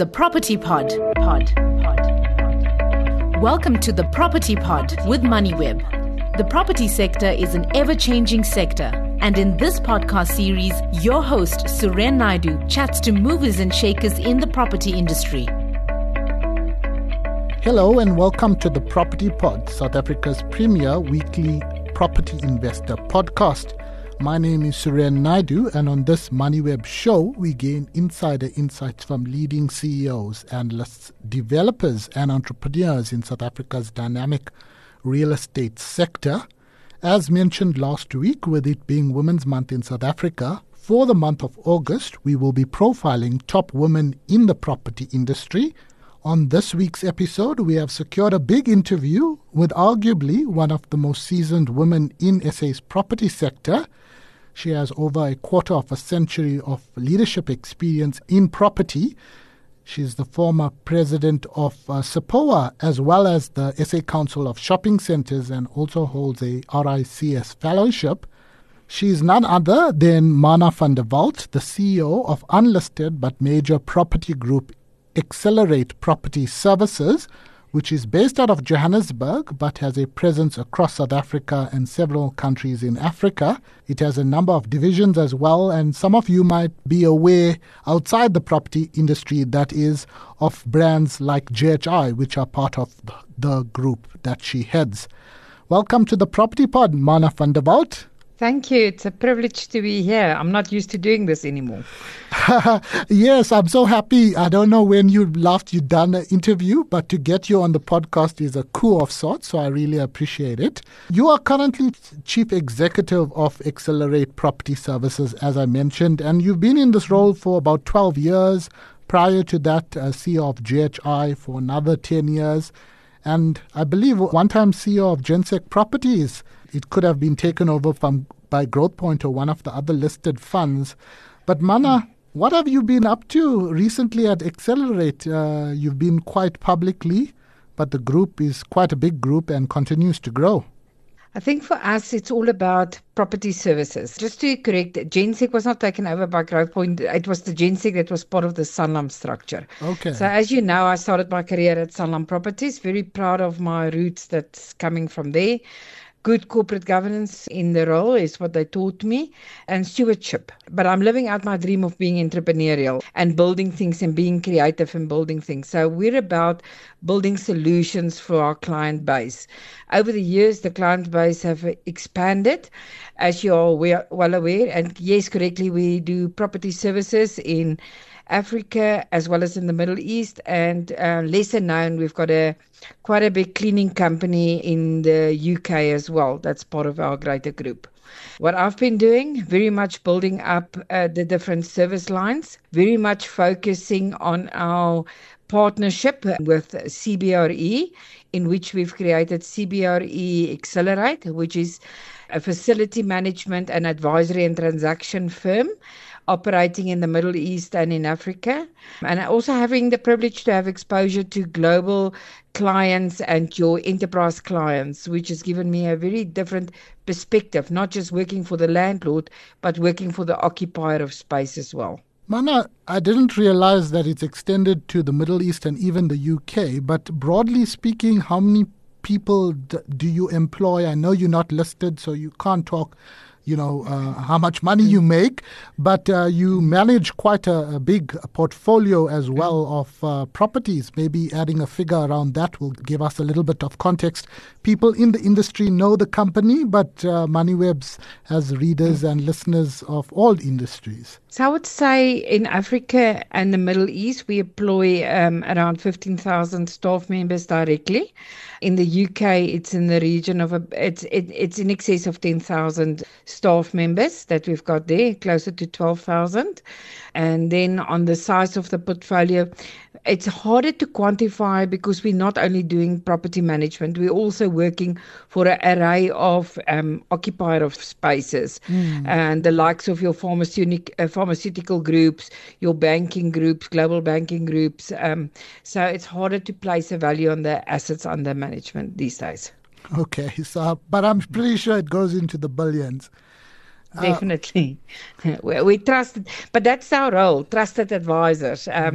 the Property Pod. Welcome to the Property Pod with MoneyWeb. The property sector is an ever-changing sector. And in this podcast series, your host, Suren Naidu, chats to movers and shakers in the property industry. Hello and welcome to the Property Pod, South Africa's premier weekly property investor podcast. My name is Suren Naidu, and on this MoneyWeb show, we gain insider insights from leading CEOs, analysts, developers, and entrepreneurs in South Africa's dynamic real estate sector. As mentioned last week, with it being Women's Month in South Africa, for the month of August, we will be profiling top women in the property industry. On this week's episode, we have secured a big interview with arguably one of the most seasoned women in SA's property sector. She has over a quarter of a century of leadership experience in property. She's the former president of SAPOA, as well as the SA Council of Shopping Centres, and also holds a RICS fellowship. She's none other than Mana van der Walt, the CEO of unlisted but major property group Accelerate Property Services, which is based out of Johannesburg but has a presence across South Africa and several countries in Africa. It has a number of divisions as well, and some of you might be aware outside the property industry, that is, of brands like JHI, which are part of the group that she heads. Welcome to the Property Pod, Mana van der Walt. Thank you. It's a privilege to be here. I'm not used to doing this anymore. Yes, I'm so happy. I don't know when you'd done an interview, but to get you on the podcast is a coup of sorts, so I really appreciate it. You are currently Chief Executive of Accelerate Property Services, as I mentioned, and you've been in this role for about 12 years. Prior to that, CEO of GHI for another 10 years. And I believe one-time CEO of Gensec Properties. It could have been taken over by Growthpoint or one of the other listed funds. But Mana, what have you been up to recently at Accelerate? You've been quite publicly, but the group is quite a big group and continues to grow. I think for us, it's all about property services. Just to correct, Gensec was not taken over by Growthpoint. It was the Gensec that was part of the Sanlam structure. Okay. So as you know, I started my career at Sanlam Properties. Very proud of my roots that's coming from there. Good corporate governance in the role is what they taught me, and stewardship. But I'm living out my dream of being entrepreneurial and building things and being creative and building things. So we're about building solutions for our client base. Over the years, the client base have expanded, as you are well aware. And yes, correctly, we do property services in Africa as well as in the Middle East, and lesser known, we've got quite a big cleaning company in the UK as well. That's part of our greater group. What I've been doing, very much building up the different service lines, very much focusing on our partnership with CBRE, in which we've created CBRE Accelerate, which is a facility management and advisory and transaction firm operating in the Middle East and in Africa. And also having the privilege to have exposure to global clients and your enterprise clients, which has given me a very different perspective, not just working for the landlord, but working for the occupier of space as well. Mana, I didn't realize that it's extended to the Middle East and even the UK, but broadly speaking, how many people do you employ? I know you're not listed, so you can't talk how much money you make, but you manage quite a big portfolio as well of properties. Maybe adding a figure around that will give us a little bit of context. People in the industry know the company, but MoneyWeb has readers and listeners of all industries. So I would say in Africa and the Middle East, we employ around 15,000 staff members directly. In the UK, it's in the region of it's in excess of 10,000 staff members that we've got there, closer to 12,000. And then on the size of the portfolio, it's harder to quantify because we're not only doing property management, we're also working for an array of occupier of spaces, and the likes of your pharmaceutical groups, your banking groups, global banking groups. So it's harder to place a value on the assets under management these days. Okay, so but I'm pretty sure it goes into the billions. Definitely. We trust, but that's our role, trusted advisors.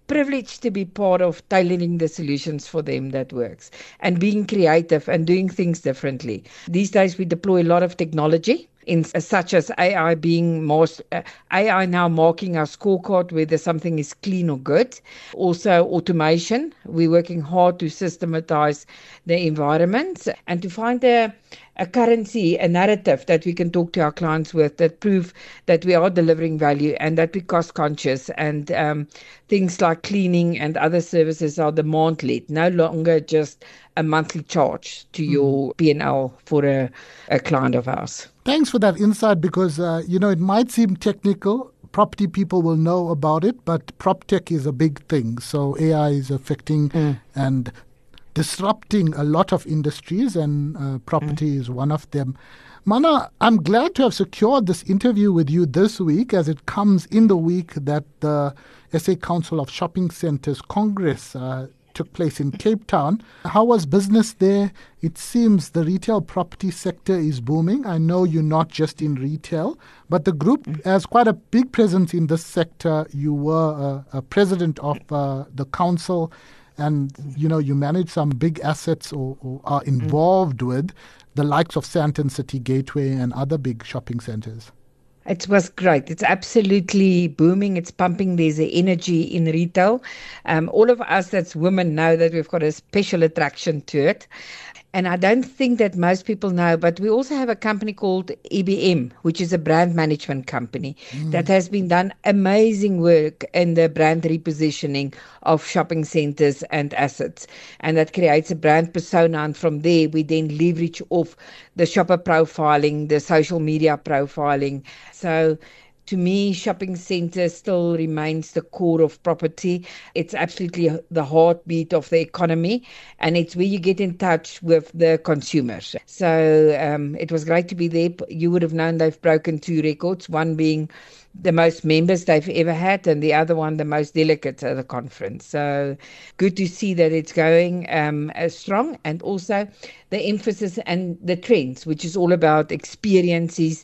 privileged to be part of tailoring the solutions for them that works and being creative and doing things differently. These days we deploy a lot of technology in such as AI being most AI now marking our scorecard whether something is clean or good. Also automation. We're working hard to systematize the environment and to find a currency, a narrative that we can talk to our clients with that prove that we are delivering value and that we're cost conscious, and things like cleaning and other services are demand led, no longer just a monthly charge to your P&L for a client of ours. Thanks for that insight, because, it might seem technical. Property people will know about it, but prop tech is a big thing. So AI is affecting and disrupting a lot of industries, and property is one of them. Mana, I'm glad to have secured this interview with you this week, as it comes in the week that the SA Council of Shopping Centres Congress took place in Cape Town. How was business there? It seems the retail property sector is booming. I know you're not just in retail, but the group has quite a big presence in this sector. You were a president of the council, and you manage some big assets or are involved with the likes of Sandton City Gateway and other big shopping centres. It was great. It's absolutely booming. It's pumping. There's an energy in retail. All of us that's women know that we've got a special attraction to it. And I don't think that most people know, but we also have a company called EBM, which is a brand management company that has been done amazing work in the brand repositioning of shopping centres and assets. And that creates a brand persona. And from there, we then leverage off the shopper profiling, the social media profiling. So to me, shopping centre still remains the core of property. It's absolutely the heartbeat of the economy, and it's where you get in touch with the consumers. So it was great to be there. You would have known they've broken 2 records, one being the most members they've ever had, and the other one the most delegates at the conference. So good to see that it's going strong, and also the emphasis and the trends, which is all about experiences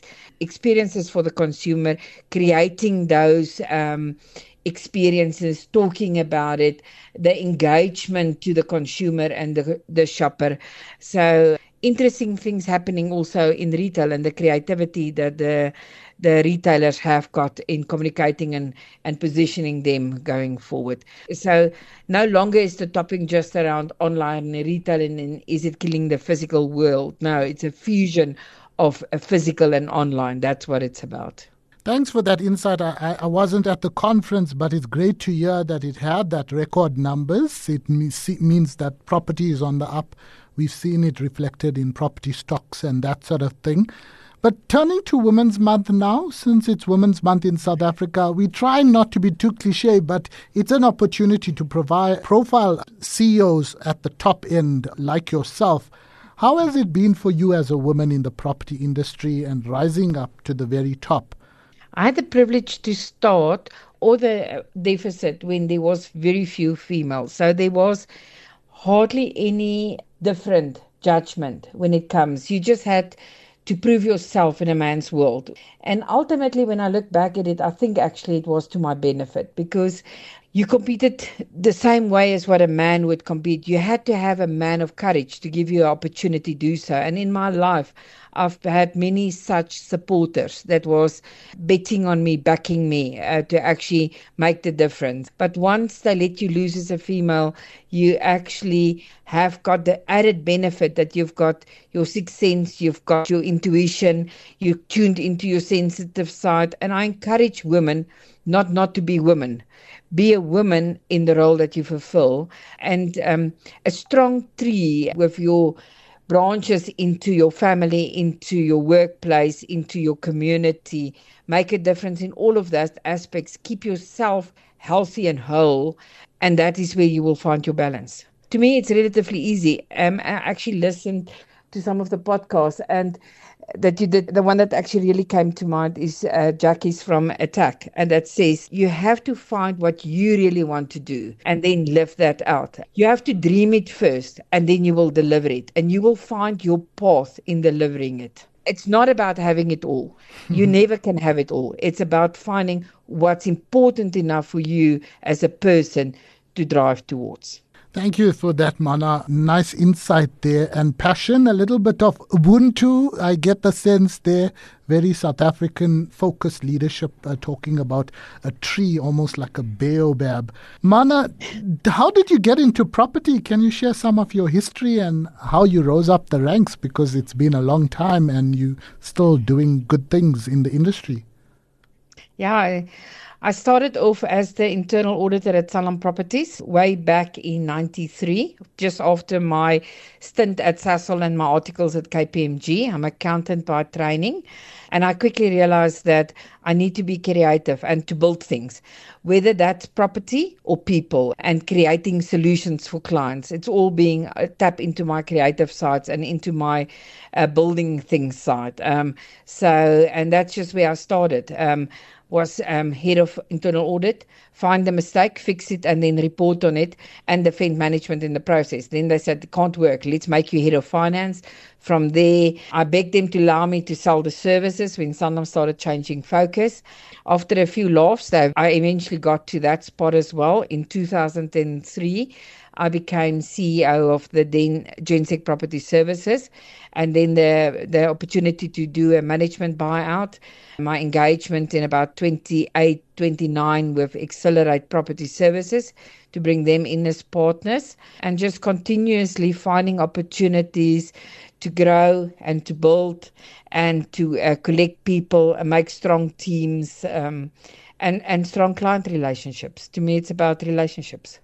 for the consumer, creating those experiences, talking about it, the engagement to the consumer and the shopper. So interesting things happening also in retail, and the creativity that the retailers have got in communicating and positioning them going forward. So no longer is the topic just around online retail and is it killing the physical world? No, it's a fusion of a physical and online. That's what it's about. Thanks for that insight. I wasn't at the conference, but it's great to hear that it had that record numbers. It means that property is on the up. We've seen it reflected in property stocks and that sort of thing. But turning to Women's Month now, since it's Women's Month in South Africa, we try not to be too cliche, but it's an opportunity to profile CEOs at the top end like yourself. How has it been for you as a woman in the property industry and rising up to the very top? I had the privilege to start or the deficit when there was very few females. So there was hardly any different judgment when it comes. You just had to prove yourself in a man's world. And ultimately, when I look back at it, I think actually it was to my benefit, because you competed the same way as what a man would compete. You had to have a man of courage to give you an opportunity to do so. And in my life, I've had many such supporters that was betting on me, backing me to actually make the difference. But once they let you lose as a female, you actually have got the added benefit that you've got your sixth sense, you've got your intuition, you're tuned into your sensitive side. And I encourage women not to be women. Be a woman in the role that you fulfill, and a strong tree with your branches into your family, into your workplace, into your community. Make a difference in all of those aspects. Keep yourself healthy and whole, and that is where you will find your balance. To me, it's relatively easy. I actually listened to some of the podcasts, and that you did. The one that actually really came to mind is Jackie's from Attack, and that says you have to find what you really want to do and then live that out. You have to dream it first, and then you will deliver it, and you will find your path in delivering it. It's not about having it all. You never can have it all. It's about finding what's important enough for you as a person to drive towards. Thank you for that, Mana. Nice insight there and passion, a little bit of Ubuntu. I get the sense there, very South African focused leadership, talking about a tree, almost like a baobab. Mana, how did you get into property? Can you share some of your history and how you rose up the ranks? Because it's been a long time and you're still doing good things in the industry. Yeah, I started off as the internal auditor at Sanlam Properties way back in 93, just after my stint at Sasol and my articles at KPMG. I'm an accountant by training, and I quickly realized that I need to be creative and to build things, whether that's property or people, and creating solutions for clients. It's all being tapped into my creative sides and into my building things side. And that's just where I started. Was head of internal audit, find the mistake, fix it, and then report on it, and defend management in the process. Then they said, it can't work, let's make you head of finance. From there, I begged them to allow me to sell the services when Sanlam started changing focus. After a few laughs, I eventually got to that spot as well. In 2003, I became CEO of the then Gensec Property Services, and then the opportunity to do a management buyout. My engagement in about 28, 29 with Accelerate Property Services to bring them in as partners, and just continuously finding opportunities to grow and to build and to collect people and make strong teams and strong client relationships. To me, it's about relationships.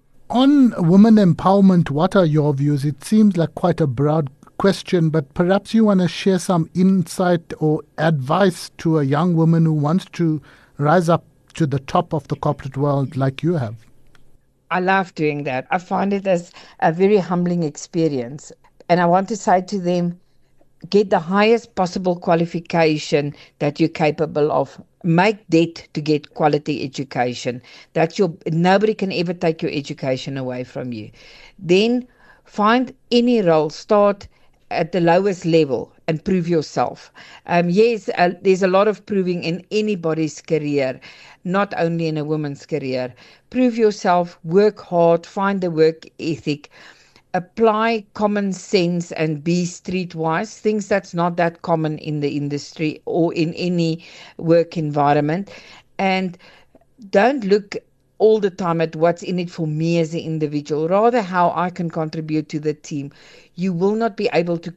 On women empowerment, what are your views? It seems like quite a broad question, but perhaps you want to share some insight or advice to a young woman who wants to rise up to the top of the corporate world like you have. I love doing that. I find it as a very humbling experience. And I want to say to them, get the highest possible qualification that you're capable of. Make debt to get quality education. Nobody can ever take your education away from you. Then find any role, start at the lowest level and prove yourself. Yes, there's a lot of proving in anybody's career, not only in a woman's career. Prove yourself, work hard, find the work ethic, apply common sense and be streetwise, things that's not that common in the industry or in any work environment. And don't look all the time at what's in it for me as an individual, rather how I can contribute to the team. You will not be able to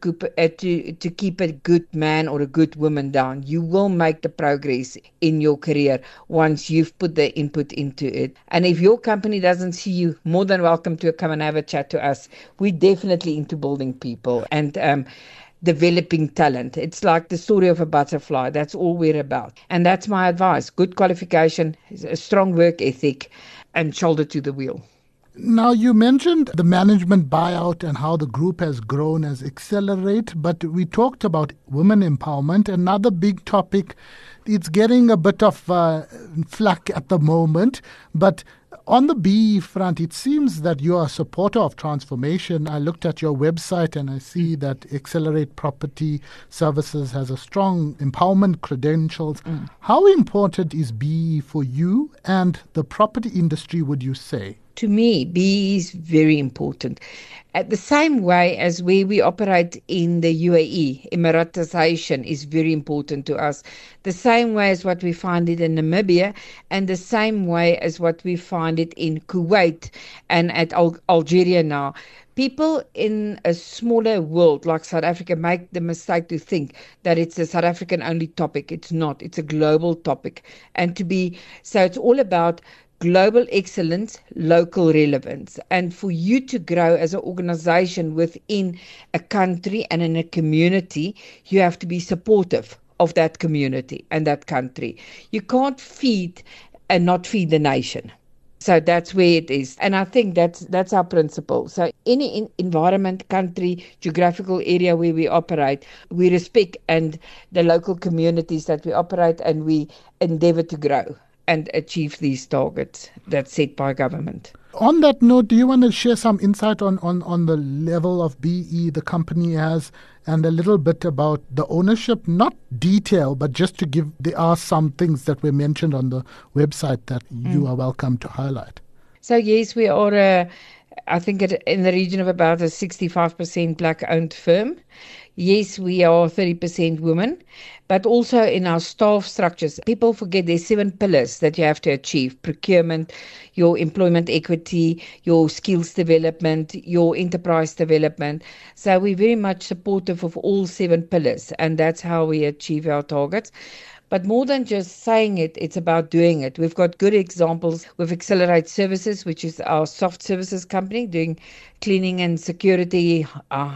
keep a good man or a good woman down. You will make the progress in your career once you've put the input into it. And if your company doesn't see you, more than welcome to come and have a chat to us. We're definitely into building people and developing talent. It's like the story of a butterfly. That's all we're about. And that's my advice. Good qualification, a strong work ethic, and shoulder to the wheel. Now, you mentioned the management buyout and how the group has grown as Accelerate, but we talked about women empowerment, another big topic. It's getting a bit of flack at the moment, but on the BE front, it seems that you are a supporter of transformation. I looked at your website and I see that Accelerate Property Services has a strong empowerment credentials. How important is BE for you and the property industry, would you say? To me, BE is very important. At the same way as where we operate in the UAE, Emiratization is very important to us. The same way as what we find it in Namibia, and the same way as what we find it in Kuwait and at Algeria now. People in a smaller world like South Africa make the mistake to think that it's a South African only topic. It's not. It's a global topic. So it's all about global excellence, local relevance. And for you to grow as an organization within a country and in a community, you have to be supportive of that community and that country. You can't feed and not feed the nation. So that's where it is. And I think that's our principle. So any environment, country, geographical area where we operate, we respect and the local communities that we operate, and we endeavor to grow and achieve these targets that's set by government. On that note, do you want to share some insight on the level of BE the company has and a little bit about the ownership? Not detail, but just to give, there are some things that were mentioned on the website that you are welcome to highlight. So yes, we are, I think, in the region of about a 65% black-owned firm. Yes, we are 30% women, but also in our staff structures, people forget there's 7 pillars that you have to achieve: procurement, your employment equity, your skills development, your enterprise development. So we're very much supportive of all 7 pillars, and that's how we achieve our targets. But more than just saying it, it's about doing it. We've got good examples with Accelerate Services, which is our soft services company, doing cleaning and security,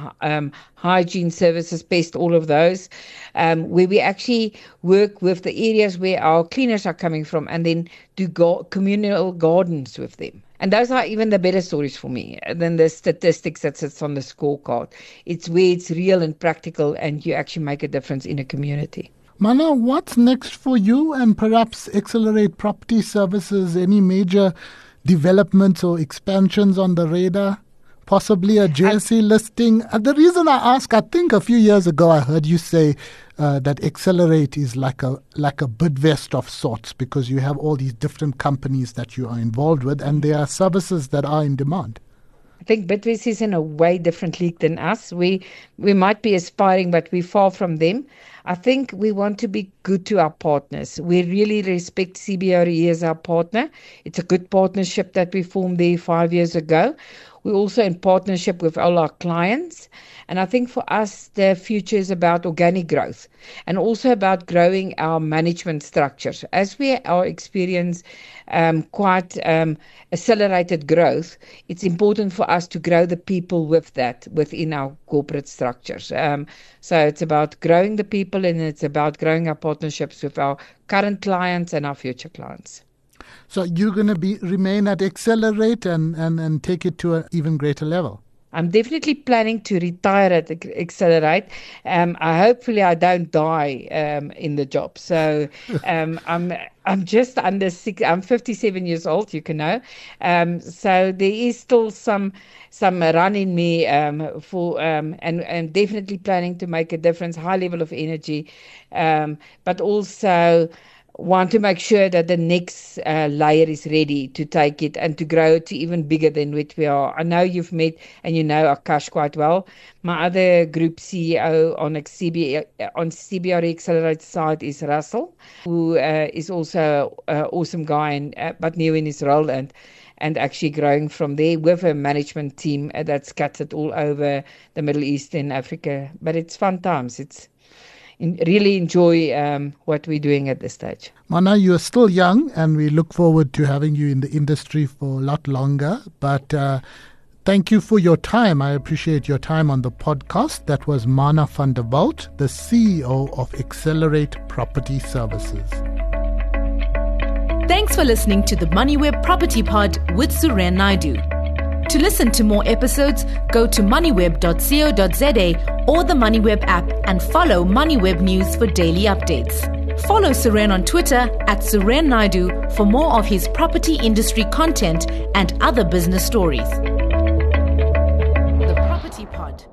hygiene services, pest, all of those, where we actually work with the areas where our cleaners are coming from and then do communal gardens with them. And those are even the better stories for me than the statistics that sits on the scorecard. It's where it's real and practical and you actually make a difference in a community. Mana, what's next for you and perhaps Accelerate Property Services? Any major developments or expansions on the radar? Possibly a JSE listing? The reason I ask, I think a few years ago I heard you say that Accelerate is like a Bidvest of sorts, because you have all these different companies that you are involved with and there are services that are in demand. I think Bidvest is in a way different league than us. We might be aspiring, but we're far from them. I think we want to be good to our partners. We really respect CBRE as our partner. It's a good partnership that we formed there 5 years ago. We're also in partnership with all our clients. And I think for us, the future is about organic growth and also about growing our management structures. As we are experiencing quite accelerated growth, it's important for us to grow the people with that within our corporate structures. So it's about growing the people and it's about growing our partnerships with our current clients and our future clients. So you're going to remain at Accelerate and take it to an even greater level? I'm definitely planning to retire at Accelerate. Hopefully I don't die in the job. So I'm just under 6. I'm 57 years old, you can know. So there is still some run in me for and definitely planning to make a difference. High level of energy, but also want to make sure that the next layer is ready to take it and to grow it to even bigger than what we are. I know you've met and you know Akash quite well. My other group CEO on CBRE Accelerate side is Russell, who is also an awesome guy but new in his role and actually growing from there with a management team that's scattered all over the Middle East and Africa. But it's fun times. Really enjoy what we're doing at this stage. Mana, you're still young and we look forward to having you in the industry for a lot longer. But thank you for your time. I appreciate your time on the podcast. That was Mana van der Walt, the CEO of Accelerate Property Services. Thanks for listening to the MoneyWeb Property Pod with Suren Naidu. To listen to more episodes, go to moneyweb.co.za or the MoneyWeb app and follow MoneyWeb News for daily updates. Follow Suren on Twitter @Suren Naidu for more of his property industry content and other business stories. The Property Pod.